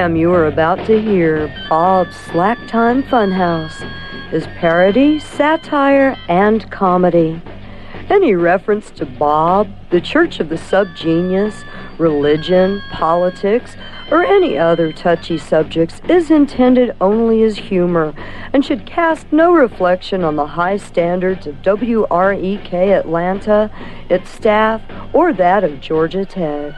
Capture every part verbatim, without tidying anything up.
program you are about to hear, Bob's Slack Time Funhouse, is parody, satire, and comedy. Any reference to Bob, the Church of the Subgenius, religion, politics, or any other touchy subjects is intended only as humor and should cast no reflection on the high standards of W R E K Atlanta, its staff, or that of Georgia Tech.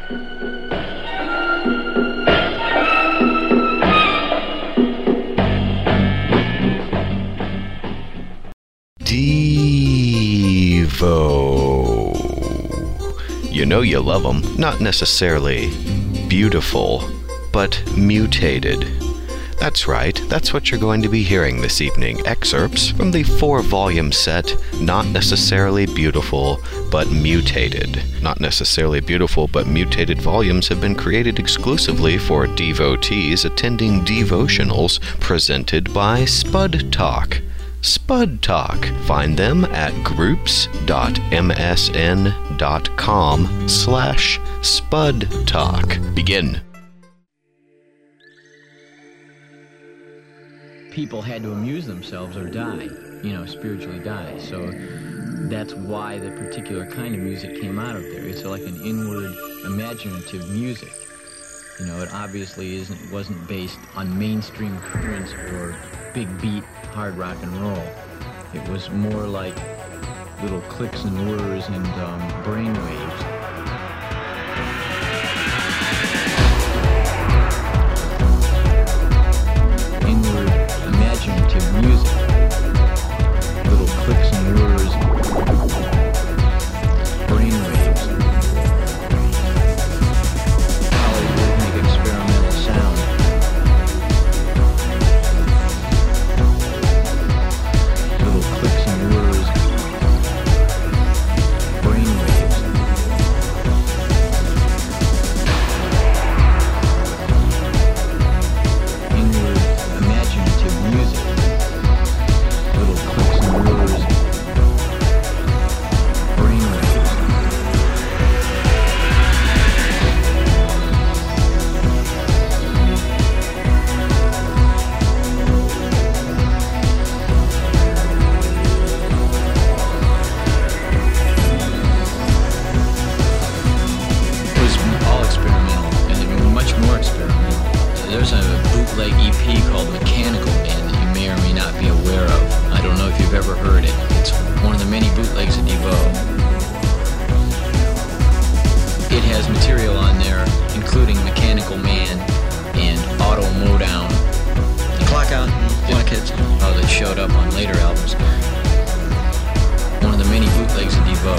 Devo. You know you love them. Not necessarily beautiful, but mutated. That's right, that's what you're going to be hearing this evening. Excerpts from the four-volume set, Not Necessarily Beautiful, but Mutated. Not Necessarily Beautiful, but Mutated volumes have been created exclusively for devotees attending devotionals presented by Spud Talk. Spud Talk. Find them at groups.msn.com slash Spud Talk. Begin. People had to amuse themselves or die, you know, spiritually die. So that's why the particular kind of music came out of there. It's like an inward, imaginative music. You know, it obviously isn't wasn't based on mainstream currents or big beat hard rock and roll. It was more like little clicks and whirs and um, brain waves. Inward, imaginative music. Little clicks and whirs, brain waves. Polyrhythmic experimental sound. Little clicks and whirs, brain waves. Inward, imaginative music. Little clicks and whirs, brain waves. It was all experimental, and it was much more experimental. There's a bootleg E P called Mechanical Man that you may or may not be aware of. I don't know if you've ever heard it. It's one of the many bootlegs of Devo. It has material on there, including Mechanical Man and Auto Modown. Clock Out and Black Kids. Oh, that showed up on later albums. One of the many bootlegs of Devo.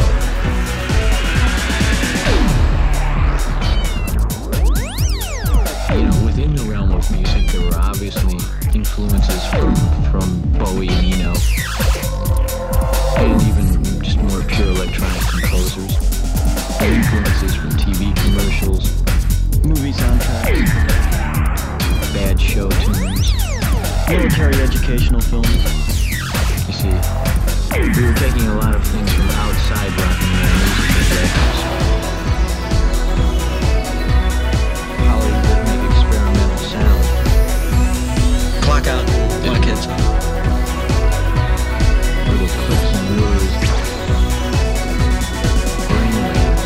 You know, within the realm of music, there were obviously influences from, from Bowie and Eno, and even just more pure electronic composers. Influences from T V commercials, movie soundtracks, bad show tunes, military educational films. You see, we were taking a lot of things from outside rock and roll music as reference. Polyrhythmic experimental sound. Clock Out, Black Kids. Little clicks and whirs. Brain waves.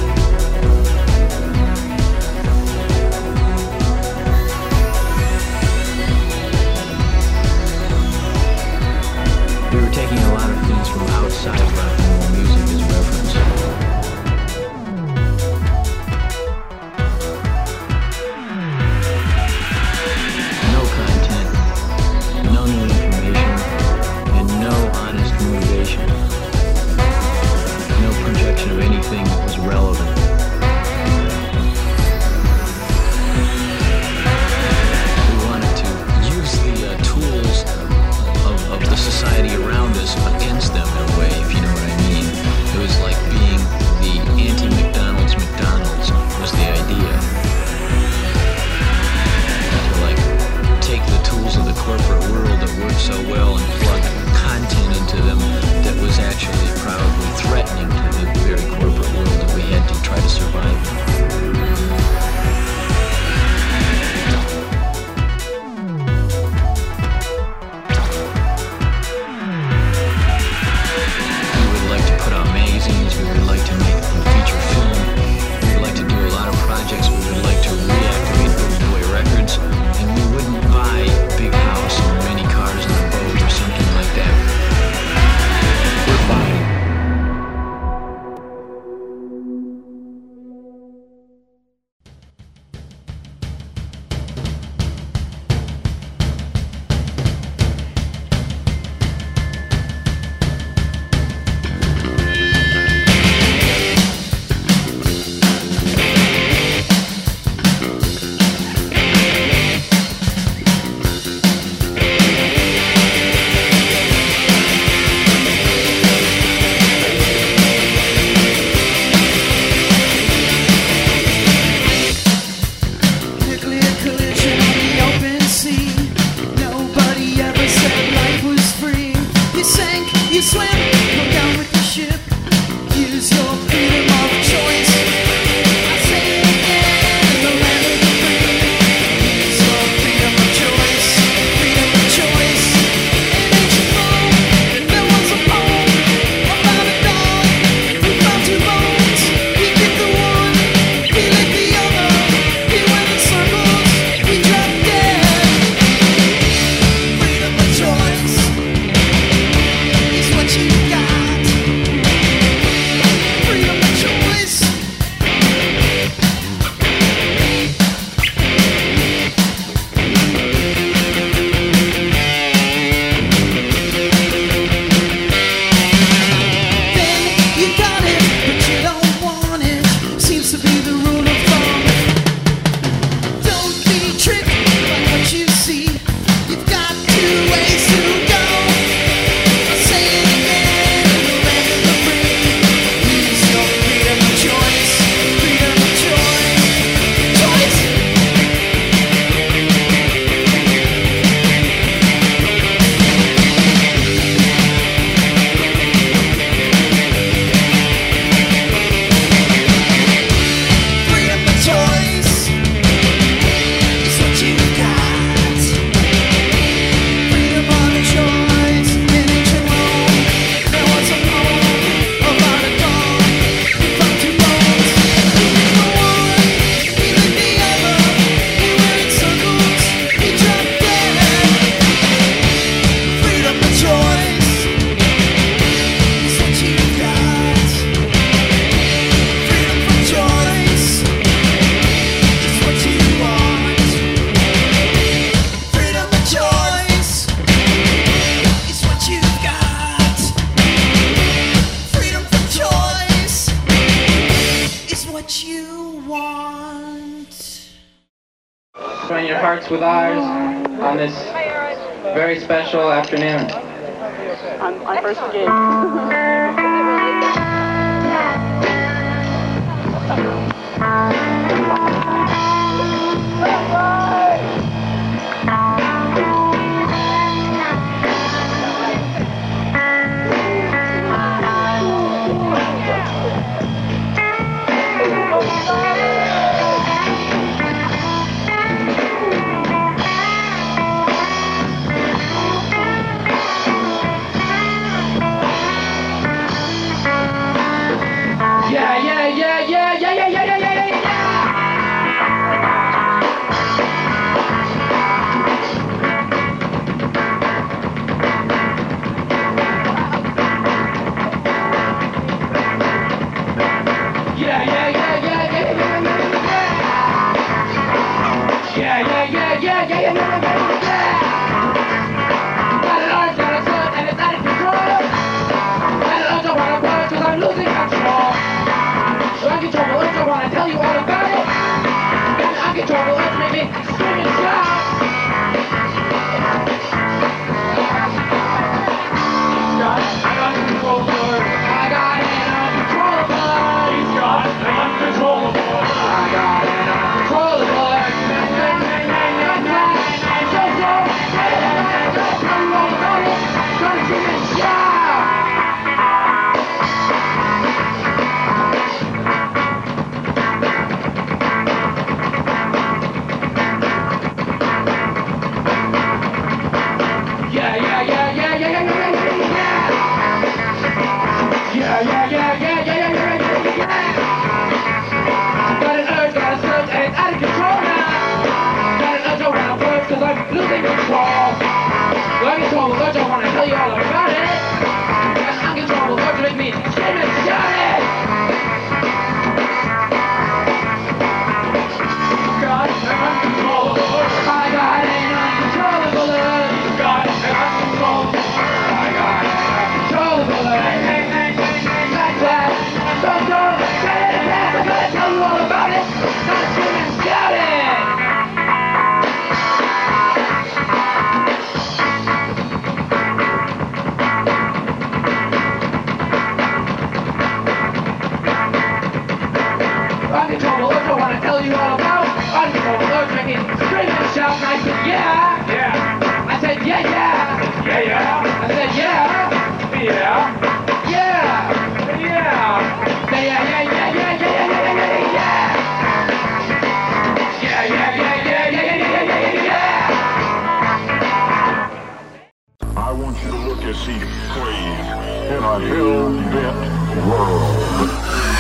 We were taking a lot of things from outside rock and roll music as reference. No content, no new information, and no honest motivation. No projection of anything that was relevant. We wanted to use the uh, tools of, of the society around us against them in a way, if you know what I mean. Join your hearts with ours on this very special afternoon. On, on first engage. Yeah. Yeah. Yeah. Yeah, yeah, yeah, yeah, yeah, yeah, yeah, yeah, yeah, yeah. Yeah, yeah, yeah, yeah, yeah, yeah, yeah, yeah, yeah. I want you to look and see praise in a hell-bent world.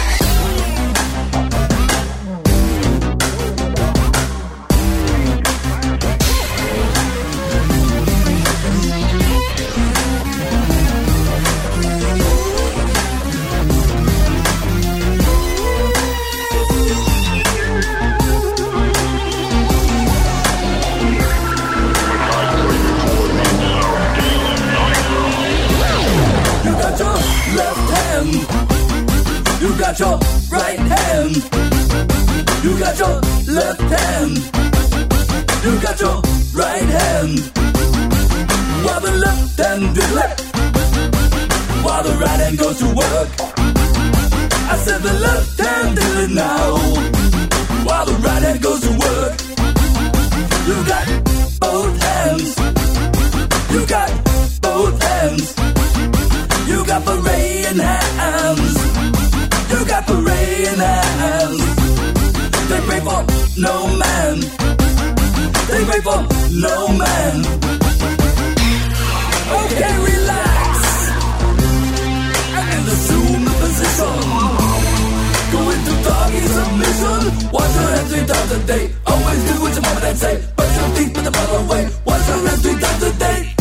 You got your right hand. You got your left hand. You got your right hand. While the left hand do it, while the right hand goes to work. I said the left hand do it now, while the right hand goes to work. You got both hands. You got both hands. You got praying hands. You got praying hands. They pray for no man. They pray for no man. Okay, relax and assume the position. Go into doggy submission. Wash your hands three times a day. Always do what your mama and say. Brush your teeth, put the bottle away. Wash your hands three times a day.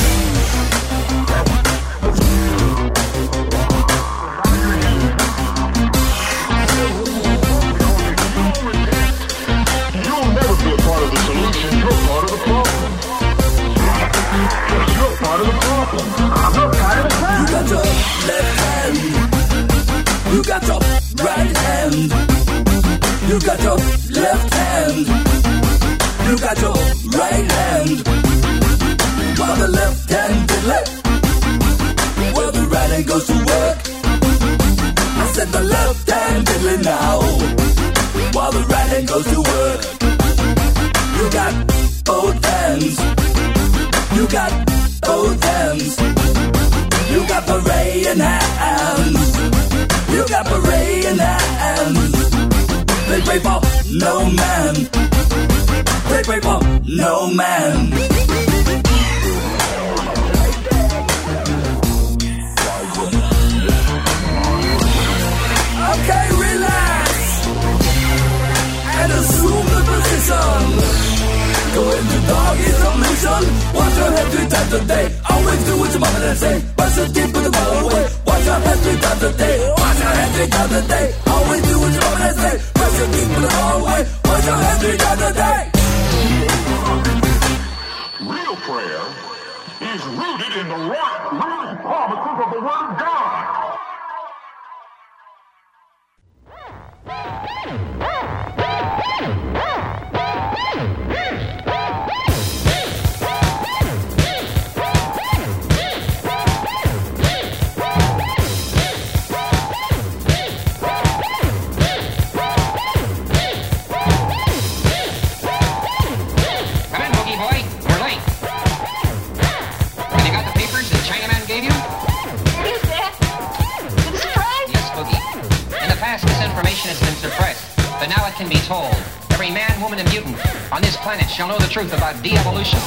You got your right hand. You got your left hand. You got your right hand. While the left hand did left, while the right hand goes to work. I said the left hand diddly now, while the right hand goes to work. You got both hands. You got both hands. You got praying hands. You got praying hands. They pray for no man. They pray for no man. Okay, relax and assume the position. Go into doggy submission. Wash your head three times a day. Always do what your mama and say. Brush your teeth, put the bottle away. Wash your head three times a day. Wash your head three times a day. Always do what your mama and say. Brush your teeth, put the bottle away. Wash your head three times a day. Real prayer is rooted in the right, real promises of the Word of God. Has been suppressed, but now it can be told. Every man, woman, and mutant on this planet shall know the truth about de-evolution.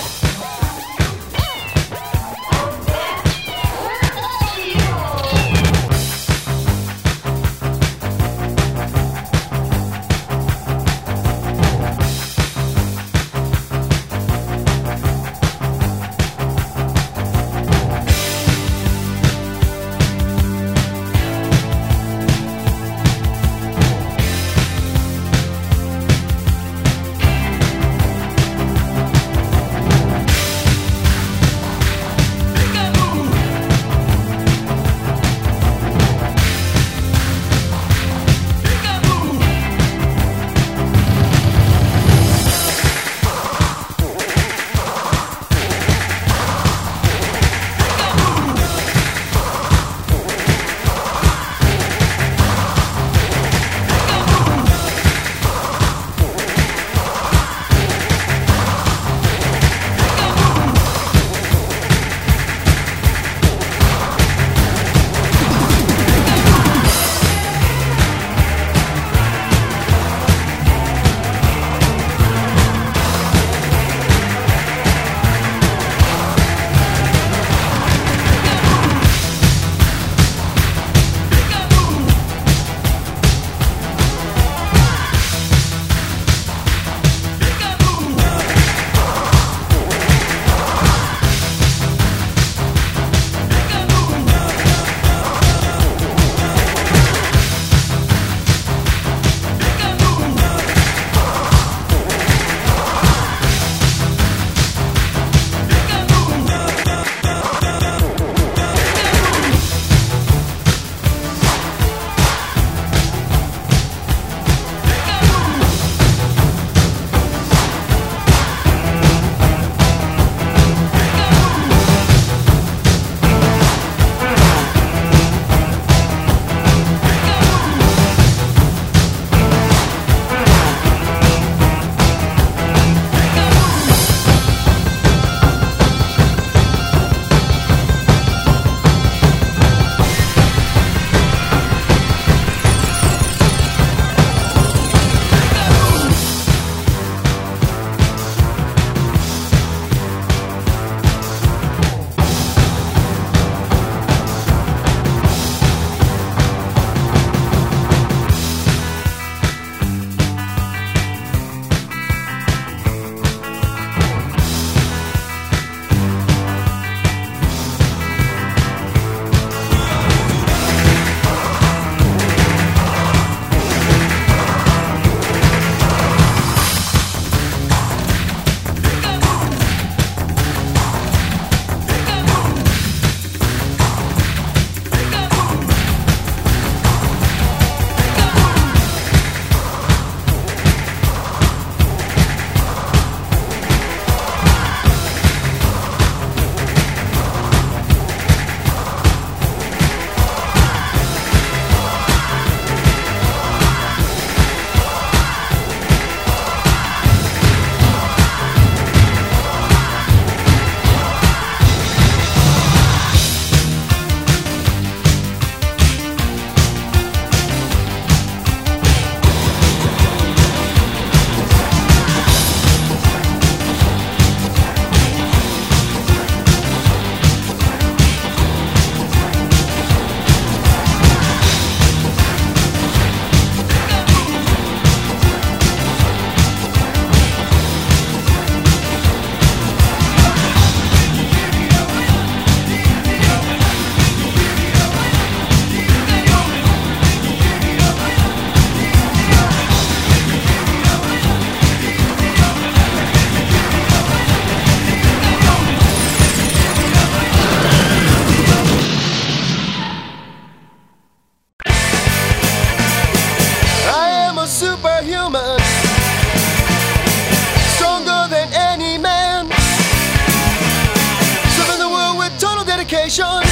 situation.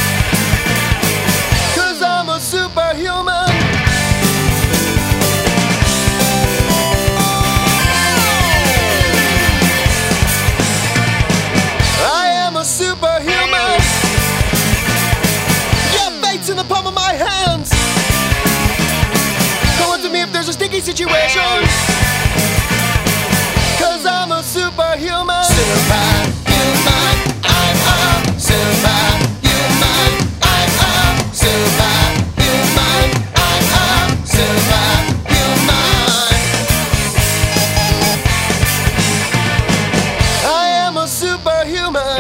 Cause I'm a superhuman. I am a superhuman. Your fate's in the palm of my hands. Call it to me if there's a sticky situation. Cause I'm a superhuman. Superhuman. I'm a superhuman. I'm a superhuman. I'm a superhuman. I am a superhuman.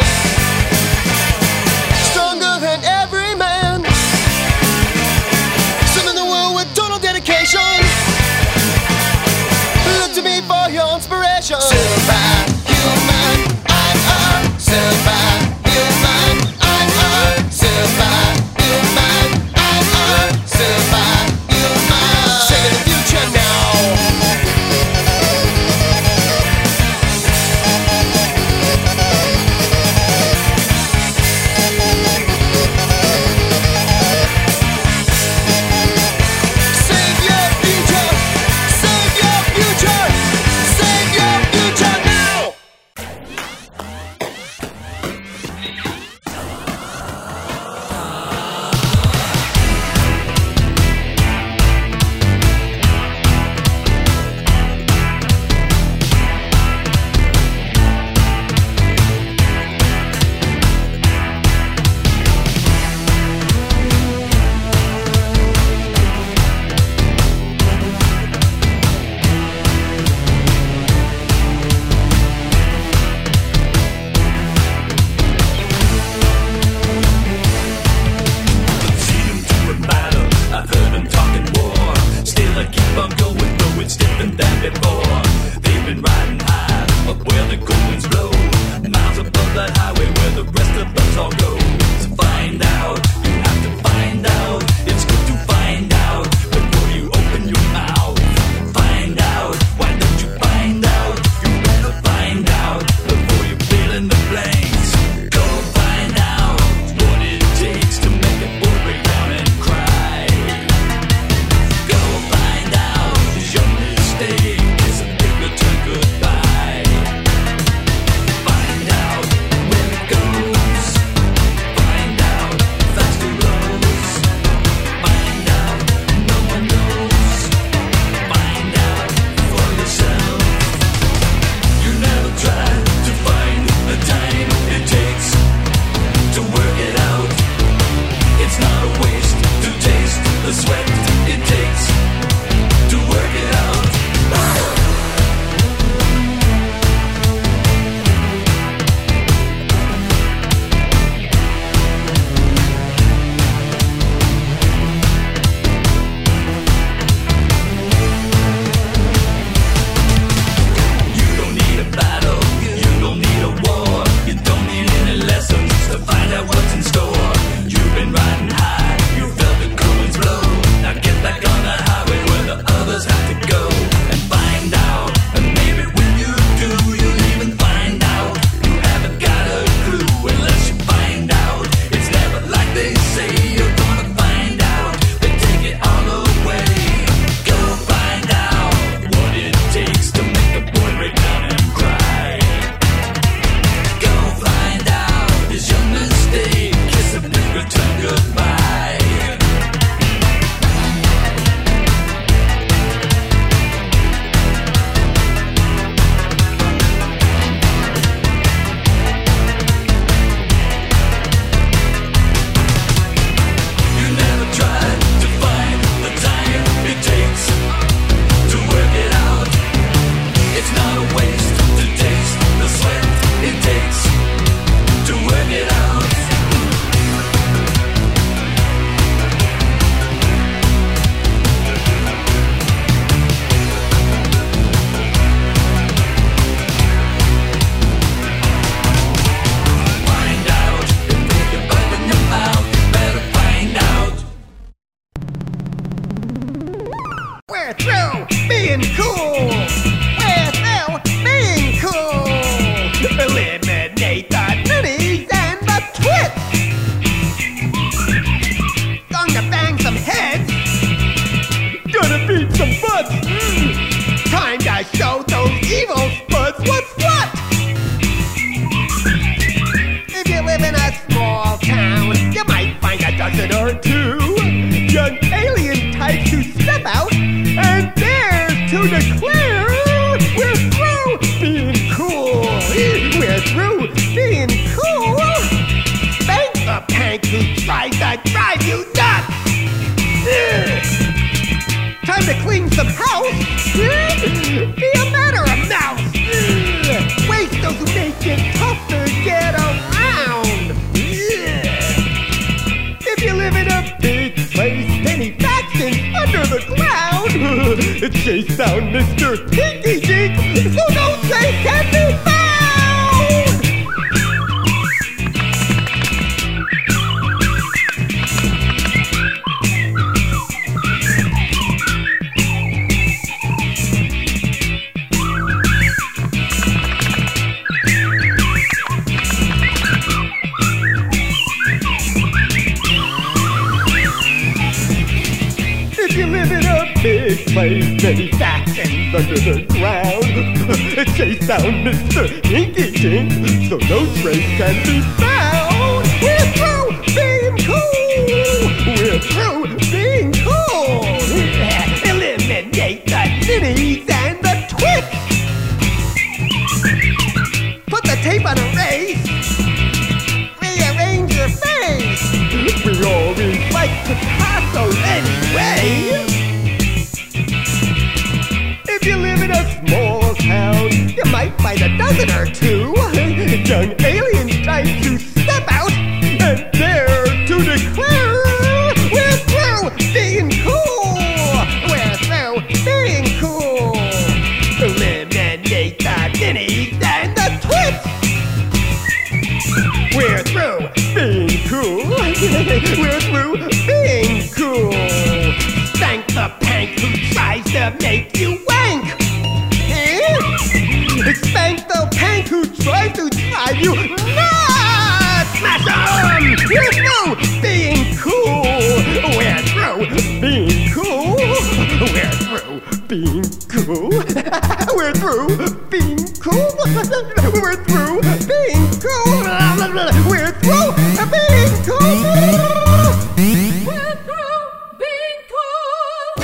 Stronger than every man. Some in the world with total dedication. Look to me for your inspiration. Superhuman. I'm a superhuman. I'm a superhuman. I'm a superhuman. Sing in the future now. Save your future. Save your future. Save your future now. I've heard them talking war. Still I keep on going, though it's different than before. They've been riding high up where the cold winds blow, miles above that highway where the rest of us all go. To find out, you have to find out. It's good to find out before you open your mouth. Find out, why don't you find out? You better find out before you fill in the blanks. Go find out what it takes to make a boy break down and cry. Go find out, is your mistake is a big return goodbye. Find out where it goes. Find out faster roads. Find out no one knows. Find out for yourself. You never try to find the time it takes to work it out. It's not a waste to taste the sweat it takes to work it out. You don't need a battle, you don't need a war, you don't need any lessons to find out what's in store. You've been riding high, you felt the cool winds blow. Now get back on the highway where the others have to go and find out. And maybe when you do, you'll even find out you haven't got a clue unless you find out. It's never like they say you're gonna find out. They take it all away. Go find out what it takes to make a boy break down and cry. Go find out, is your mistake kiss a big return goodbye. You never tried to find the time it takes to work it out. It's not a waste to taste the sweat it takes to work it out. Find out, if you open your mouth, you better find out. We're through being cool. We're through being cool. Eliminate the nutties and the twits. looks. Mm. Time to show those evil spuds what's what. If you live in a small town, you might find a dozen or two young alien types who step out and dare to declare we're through being cool. We're through being cool. Spank the pank who tries to drive you nuts. Time to clean some house. Be a matter of mouse. Waste those who make it tough to get around. If you live in a big place, many factions under the ground. Chase down Mister Hinky Dink, so no trace can be found. If you live in a big place, many factions under the ground. Chase down Mister Hinky Dink, so no trace can be found. We're through being cool. We're through being cool. Eliminate the ninnies and the twits. Put the tape on a race. Rearrange your face. We always like Picasso anyway. If you live in a small town, you might find a dozen or two young alien types who step out and dare to declare we're through being cool. We're through being cool. Eliminate the ninnies and the twits. We're through being cool. We're through being cool. Spank the pank who tries to make you wank. Eh? Spank the pank who tries to drive you nuts. Smash 'em! We're through being cool. We're through being cool. We're through being cool. We're through being cool. We're through being cool. We're through being cool. We're through being cool.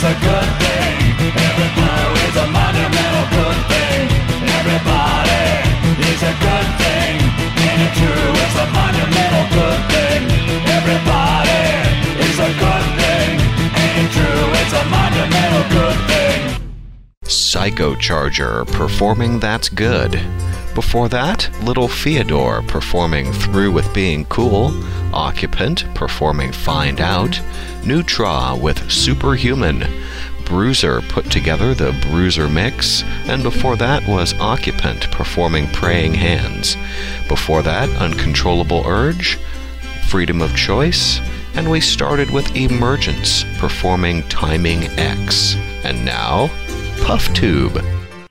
a good thing. Every blow is a monumental good thing. Everybody is a good thing. Ain't it true? It's a monumental good thing. Everybody is a good thing. Ain't it true? It's a monumental good thing. Psychocharger performing That's Good. Before that, Little Theodore performing Through with Being Cool, Occupant performing Find Out, Neutra with Superhuman, Bruiser put together the Bruiser Mix, and before that was Occupant performing Praying Hands. Before that, Uncontrollable Urge, Freedom of Choice, and we started with Emergence performing Timing X. And now, Puff Tube.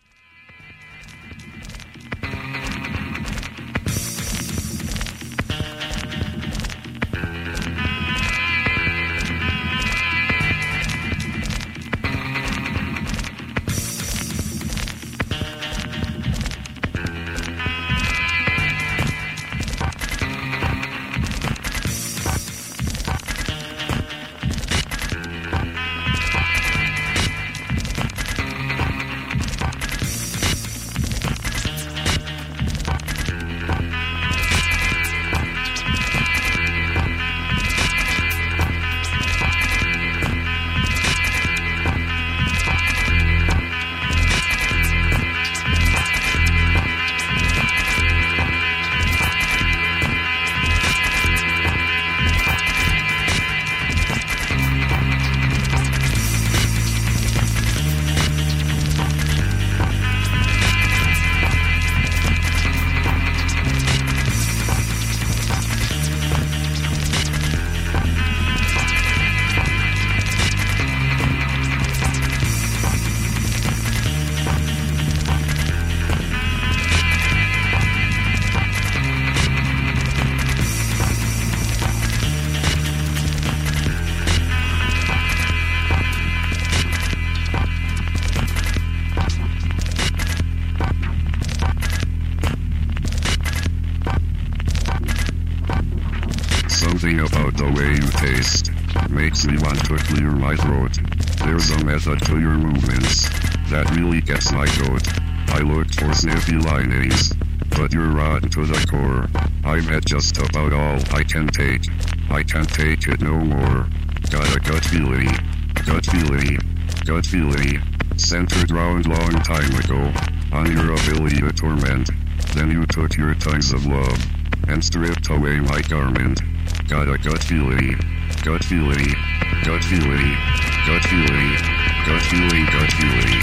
Something about the way you taste makes me want to clear my throat. There's a method to your movements that really gets my goat. I looked for sniffy linings, but you're rotten to the core. I'm at just about all I can take. I can't take it no more. Got a gut feeling, gut feeling, gut feeling, centered round long time ago, on your ability to torment. Then you took your tongues of love and stripped away my garment. Got a gut feeling, gut feeling, gut feeling, gut feeling, gut feeling, gut feeling.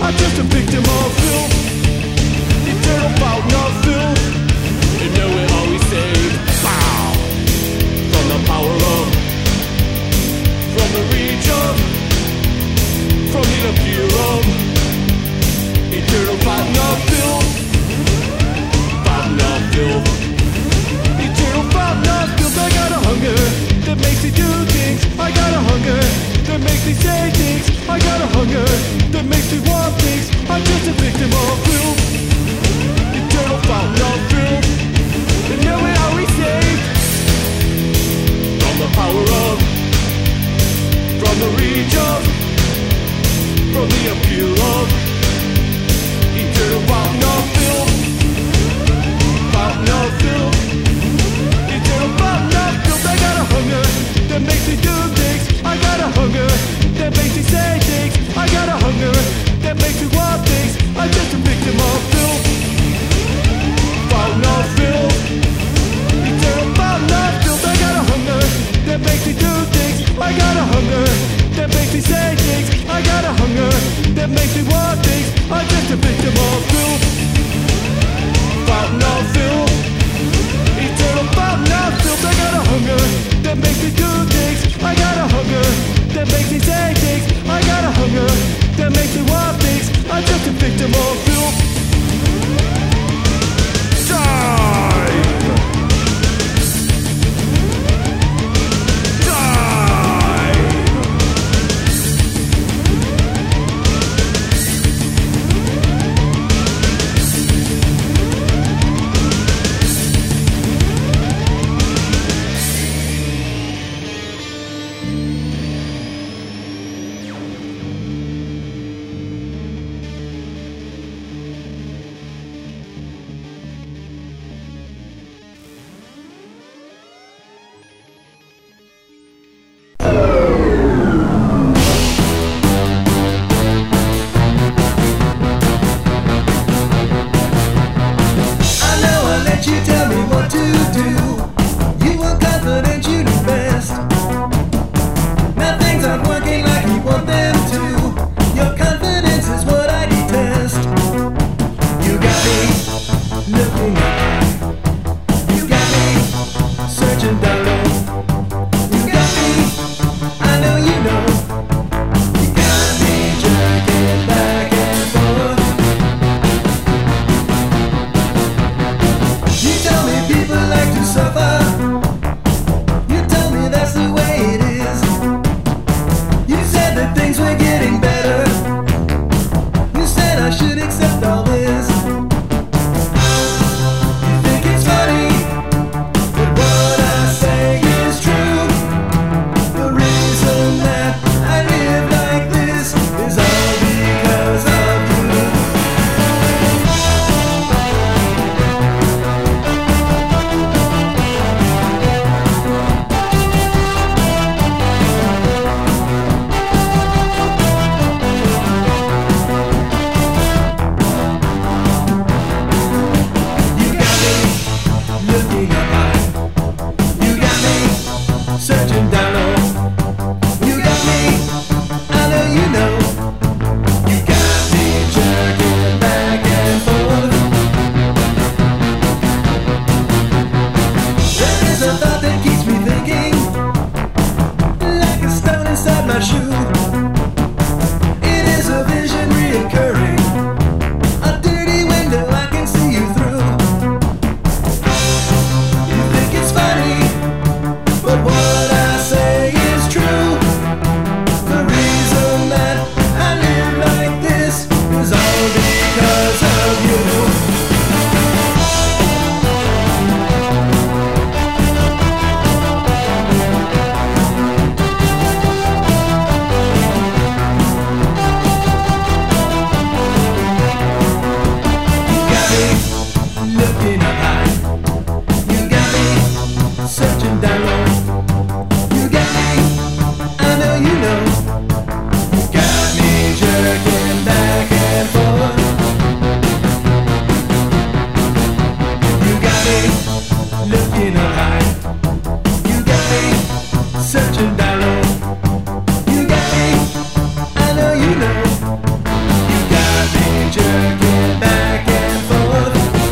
I'm just a victim of filth, eternal fountain of filth. And know it always saved, bow, from the power of, from the reach of, from the appeal of, eternal fountain of filth, fountain of filth, eternal fountain of filth. I got a hunger that makes me do things. I got a hunger that makes me say things. I got a hunger that makes me want things. I'm just a victim of filth, eternal fountain of filth. And now we are we saved from the power of, from the reach of, from the appeal of, eternal fountain of filth, fountain of filth, eternal fountain of filth. I got a hunger that makes me do things. I got a hunger that makes me say things. I got a hunger that makes me want things. I'm just a victim of filth, fountain of filth, eternal fountain of filth. I got a hunger that makes me do things. I got a hunger that makes me say things. I got a hunger that makes me want things. I'm just a victim of filth, fountain of filth, eternal fountain of filth. I got a hunger that makes me do things. I got a hunger that makes me say things. I got a hunger that makes me want things. I'm just a victim of filth. Die! jerking back and forth.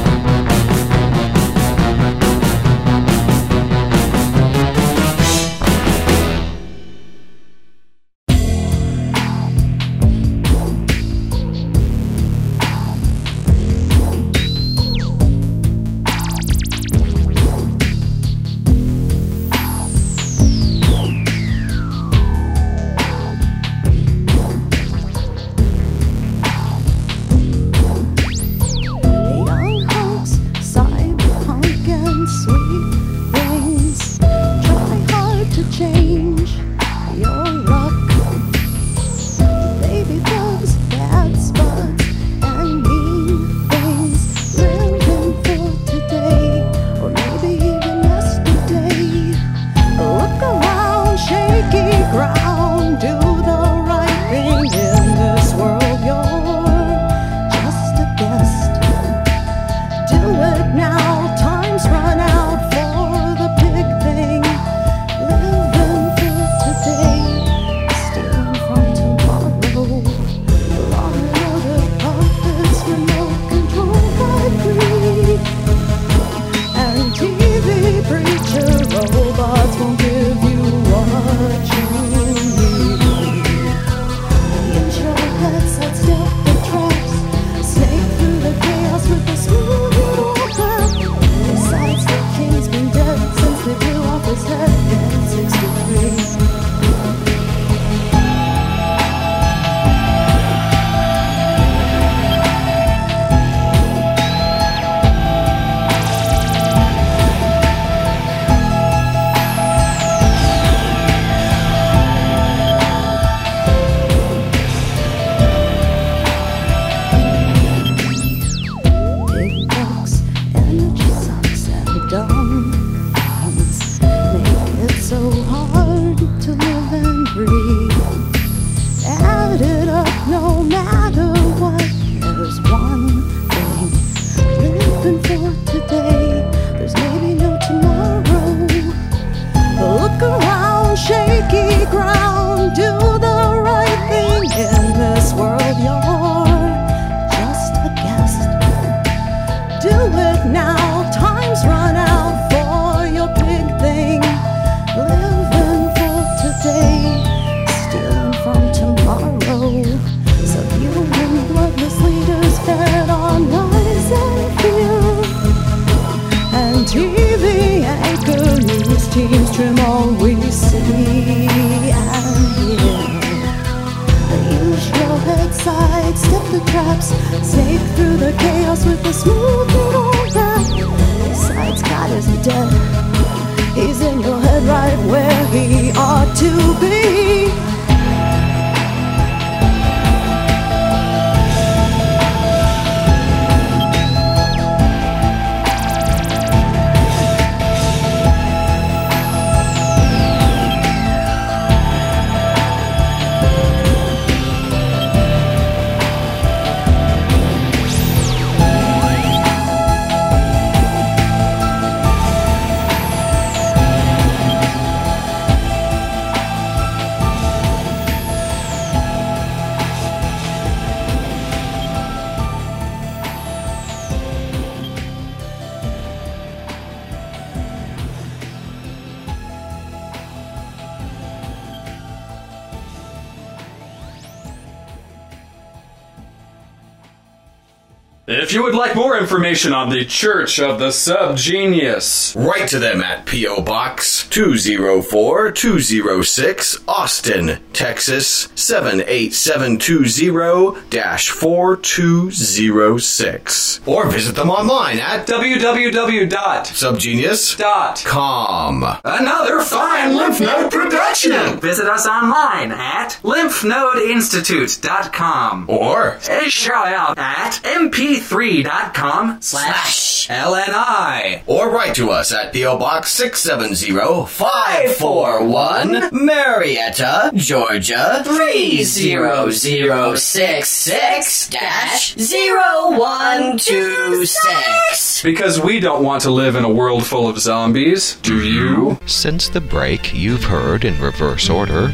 If you would like more information on the Church of the Subgenius, write to them at P O. Box two oh four two oh six, Austin, Texas seven eight seven two zero dash four two zero six. Or visit them online at w w w dot subgenius dot com. Another fine Lymph Node production! Visit us online at lymph node institute dot com. Or a shout out at m p three dot com slash L N I. Or write to us at P O. Box six seven zero five four one, Marietta, Georgia three zero zero six six dash zero one two six. Because we don't want to live in a world full of zombies, do you? Since the break, you've heard in reverse order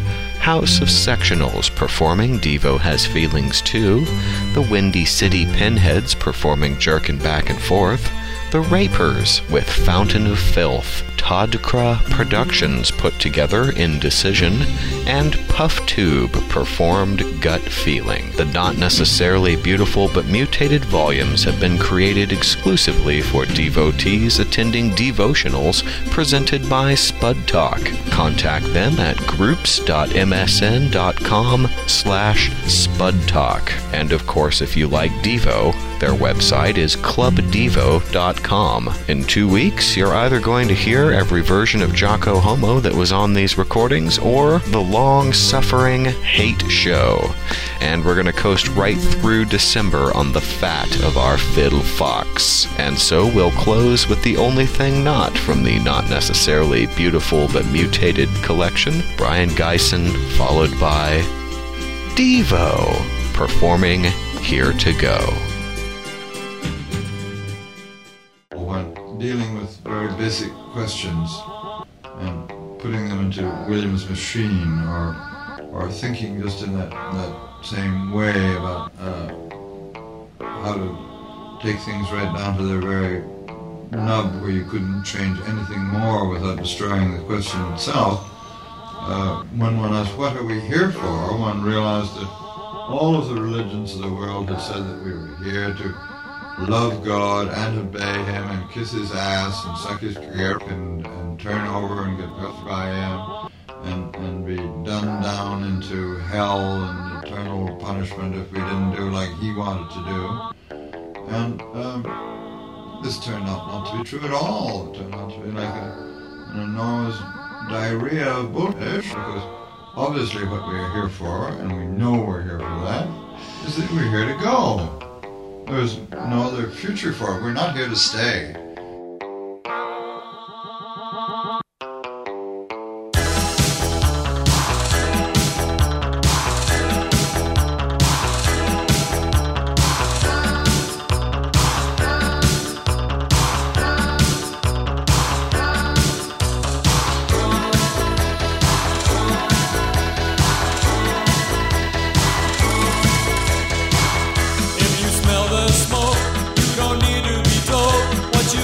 House of Sectionals performing Devo Has Feelings Too, the Windy City Pinheads performing Jerkin' Back and Forth, the Rapers with Fountain of Filth, Todkra Productions put together Indecision, and Puff Tube performed Gut Feeling. The Not Necessarily Beautiful but Mutated volumes have been created exclusively for devotees attending devotionals presented by Spud Talk. Contact them at groups.msn.com slash spudtalk. And of course, if you like Devo, their website is club devo dot com. In two weeks, you're either going to hear every version of Jocko Homo that was on these recordings, or the long-suffering Hate Show. And we're going to coast right through December on the fat of our Fiddle Fox. And so we'll close with the only thing not from the Not Necessarily Beautiful but Mutated collection, Brian Geisen, followed by Devo, performing Here to Go. When dealing with very basic questions and putting them into William's machine, or or thinking just in that, that same way about uh, how to take things right down to their very nub where you couldn't change anything more without destroying the question itself. Uh, when one asked, what are we here for, one realized that all of the religions of the world had said that we were here to love God and obey Him and kiss His ass and suck His dick and, and turn over and get puffed by Him and, and be dumbed down into hell and eternal punishment if we didn't do like He wanted to do. And um, this turned out not to be true at all. It turned out to be like a, an enormous diarrhea of bullshit, because obviously what we're here for, and we know we're here for that, is that we're here to go. There's no other future for it. We're not here to stay. If you smell the smoke, you don't need to be told what you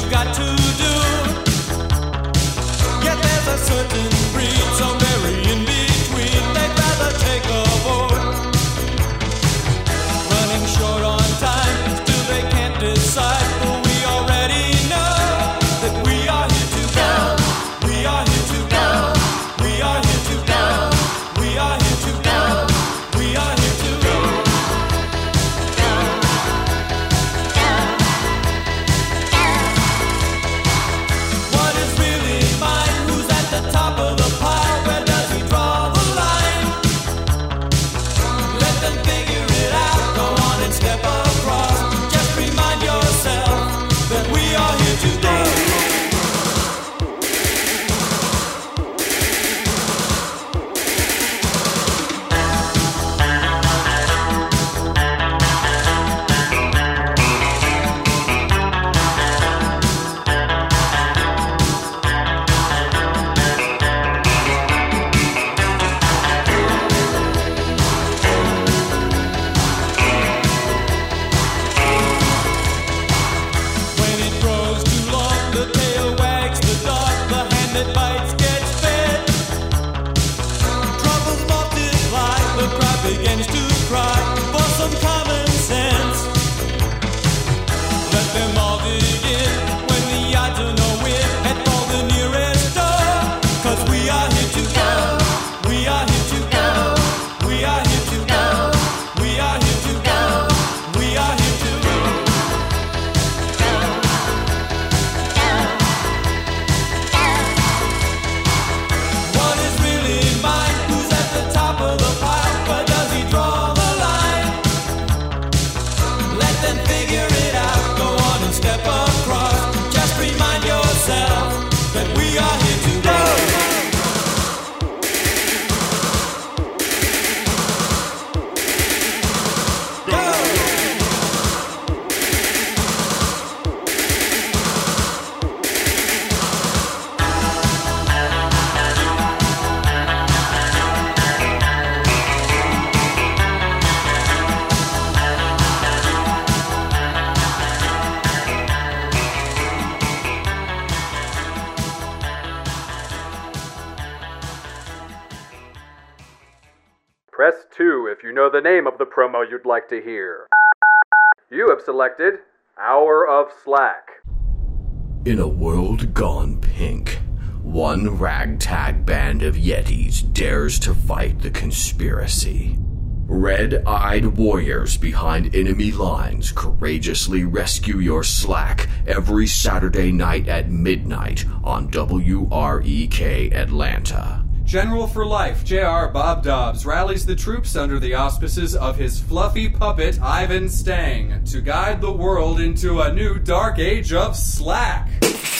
Press two if you know the name of the promo you'd like to hear. You have selected Hour of Slack. In a world gone pink, one ragtag band of Yetis dares to fight the conspiracy. Red-eyed warriors behind enemy lines courageously rescue your Slack every Saturday night at midnight on W R E K Atlanta. General for Life, J R Bob Dobbs, rallies the troops under the auspices of his fluffy puppet, Ivan Stang, to guide the world into a new dark age of Slack.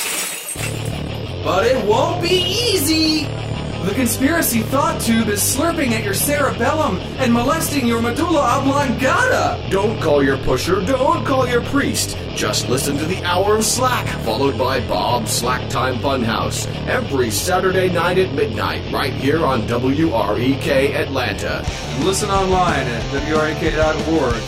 But it won't be easy! The conspiracy thought tube is slurping at your cerebellum and molesting your medulla oblongata! Don't call your pusher, don't call your priest. Just listen to the Hour of Slack, followed by Bob's Slack Time Funhouse, every Saturday night at midnight, right here on W R E K Atlanta. Listen online at W R E K dot org